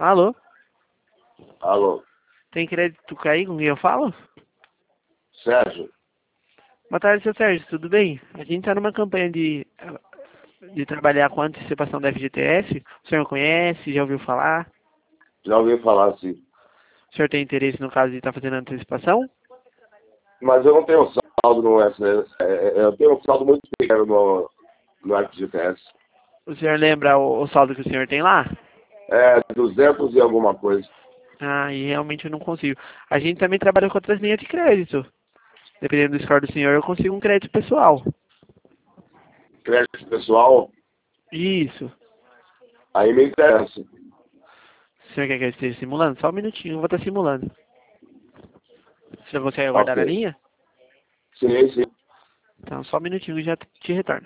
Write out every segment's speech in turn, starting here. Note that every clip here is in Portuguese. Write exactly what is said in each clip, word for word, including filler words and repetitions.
Alô? Alô, Tem crédito aí com quem eu falo? Sérgio? Boa tarde, seu Sérgio, tudo bem? A gente está numa campanha de, de trabalhar com antecipação da F G T S. O senhor conhece, já ouviu falar? Já ouvi falar assim. O senhor tem interesse no caso de estar fazendo antecipação? Mas eu não tenho saldo no S. é, é, Eu tenho um saldo muito pequeno no, no F G T S. O senhor lembra o, o saldo que o senhor tem lá? É duzentos e alguma coisa. Ah, e realmente eu não consigo. A gente também trabalha com outras linhas de crédito. Dependendo do score do senhor, eu consigo um crédito pessoal. Crédito pessoal, Isso. aí me interessa. O senhor quer que eu esteja simulando? Só um minutinho, eu vou estar simulando. O senhor consegue aguardar na Ok. linha? Sim, sim. Então, só um minutinho e já te retorno.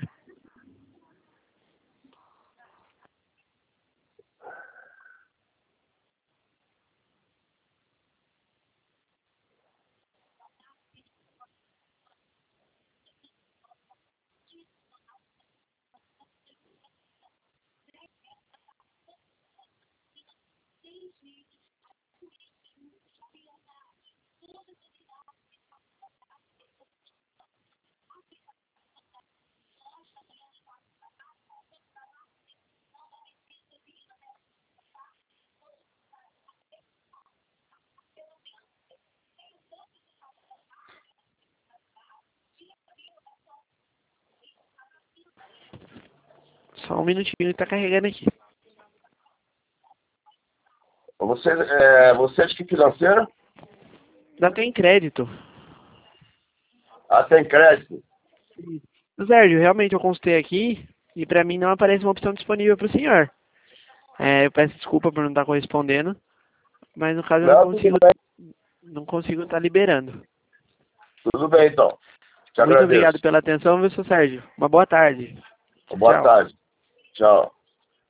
Só um minutinho e tá carregando aqui. Você, é, você é de que financeira? Não tem crédito. Ah, tem crédito. Sérgio, realmente eu consultei aqui e pra mim não aparece uma opção disponível pro senhor. É, eu peço desculpa por não estar correspondendo, mas no caso eu não Não, tudo consigo bem. não consigo estar liberando. Tudo bem, então. Te Muito agradeço. obrigado pela atenção, viu, seu Sérgio? Uma boa tarde. Boa Tchau. tarde. Tchau.